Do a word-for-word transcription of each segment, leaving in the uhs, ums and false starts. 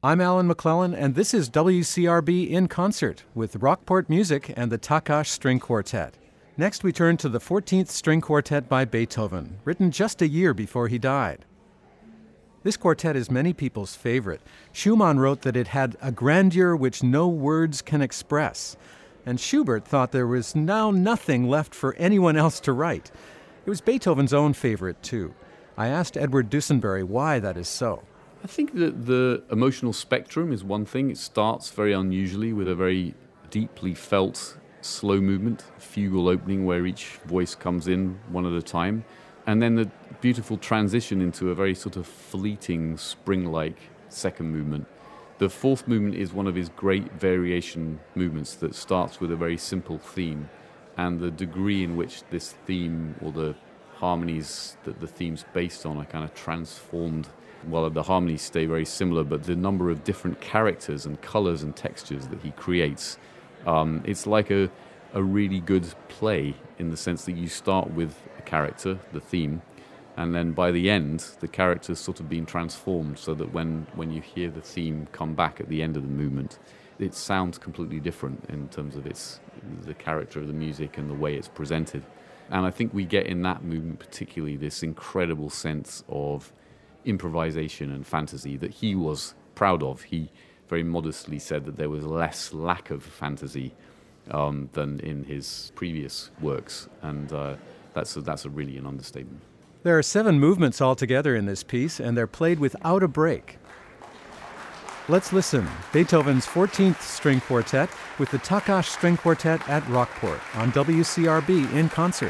I'm Alan McClellan, and this is W C R B in Concert with Rockport Music and the Takács String Quartet. Next, we turn to the fourteenth String Quartet by Beethoven, written just a year before he died. This quartet is many people's favorite. Schumann wrote that it had a grandeur which no words can express, and Schubert thought there was now nothing left for anyone else to write. It was Beethoven's own favorite, too. I asked Edward Dusenberry why that is so. I think that the emotional spectrum is one thing. It starts very unusually with a very deeply felt slow movement, fugal opening where each voice comes in one at a time, and then the beautiful transition into a very sort of fleeting, spring-like second movement. The fourth movement is one of his great variation movements that starts with a very simple theme, and the degree in which this theme, or the harmonies that the theme's based on, are kind of transformed. Well, the harmonies stay very similar, but the number of different characters and colors and textures that he creates, um, it's like a, a really good play in the sense that you start with a character, the theme, and then by the end, the character's sort of been transformed so that when, when you hear the theme come back at the end of the movement, it sounds completely different in terms of its the character of the music and the way it's presented. And I think we get in that movement particularly this incredible sense of improvisation and fantasy that he was proud of. He very modestly said that there was less lack of fantasy um, than in his previous works, and uh, that's a, that's a really an understatement. There are seven movements altogether in this piece, and they're played without a break. Let's listen. Beethoven's fourteenth String Quartet with the Takács String Quartet at Rockport on W C R B in Concert.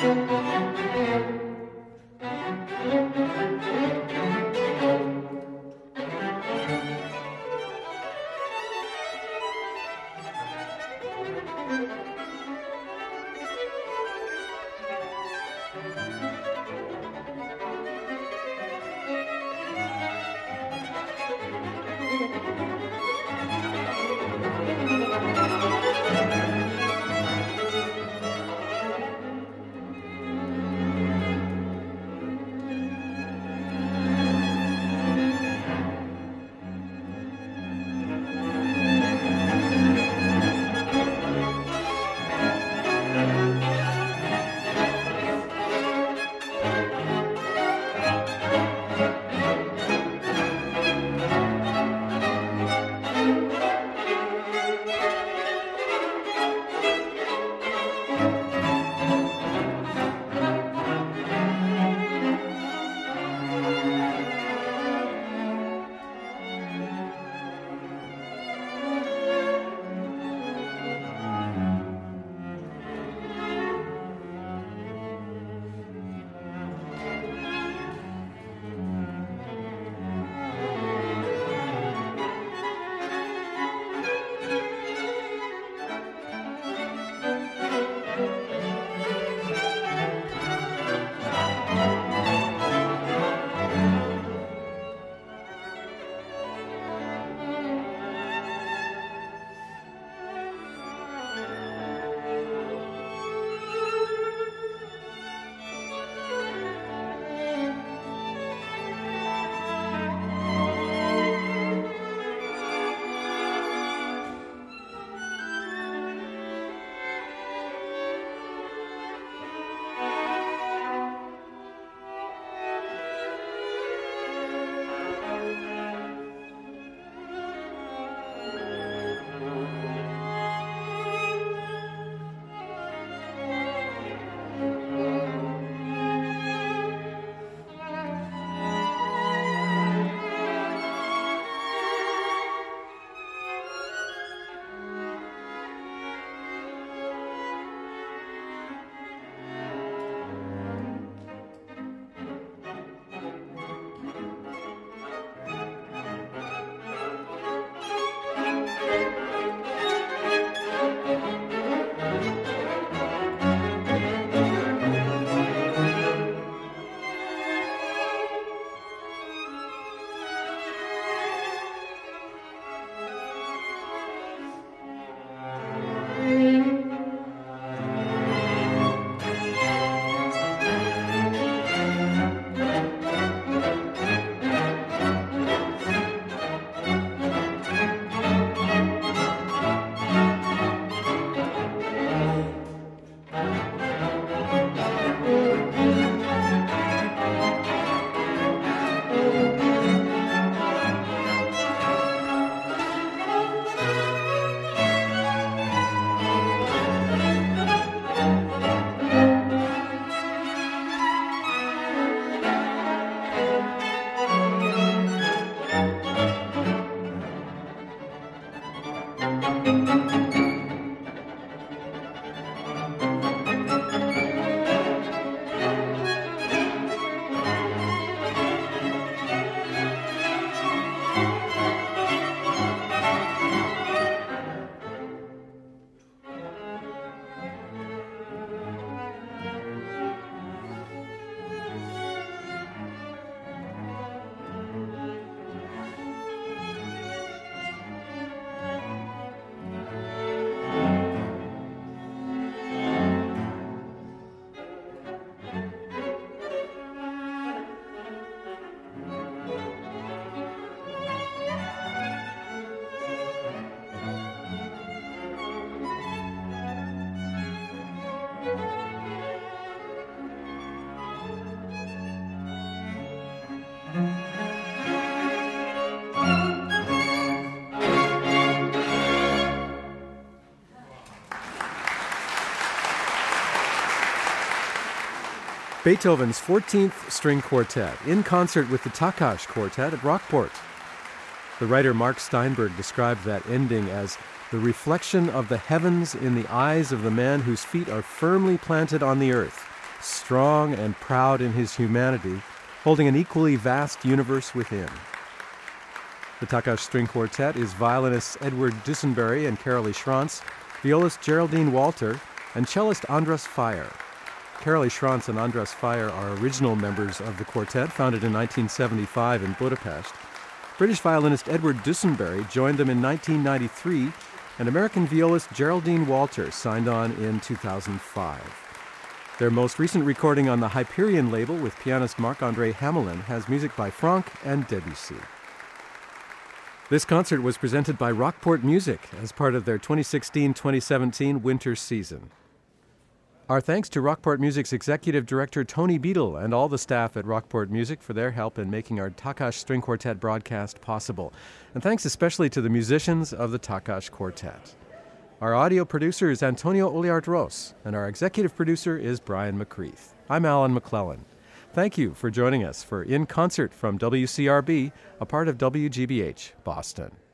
Beethoven's fourteenth String Quartet, in concert with the Takács Quartet at Rockport. The writer Mark Steinberg described that ending as the reflection of the heavens in the eyes of the man whose feet are firmly planted on the earth. strong and proud in his humanity, holding an equally vast universe within. The Takash String Quartet is violinists Edward Dusenberry and Carolee Schranz, violist Geraldine Walter, and cellist Andras Fire. Carolee Schranz and Andras Fire are original members of the quartet, founded in nineteen seventy-five in Budapest. British violinist Edward Dusenberry joined them in nineteen ninety-three, and American violist Geraldine Walter signed on in two thousand five. Their most recent recording on the Hyperion label with pianist Marc-André Hamelin has music by Franck and Debussy. This concert was presented by Rockport Music as part of their twenty sixteen twenty seventeen winter season. Our thanks to Rockport Music's Executive Director Tony Beadle and all the staff at Rockport Music for their help in making our Takash String Quartet broadcast possible. And thanks especially to the musicians of the Takash Quartet. Our audio producer is Antonio Oliart-Ros, and our executive producer is Brian McCreath. I'm Alan McClellan. Thank you for joining us for In Concert from W C R B, a part of W G B H Boston.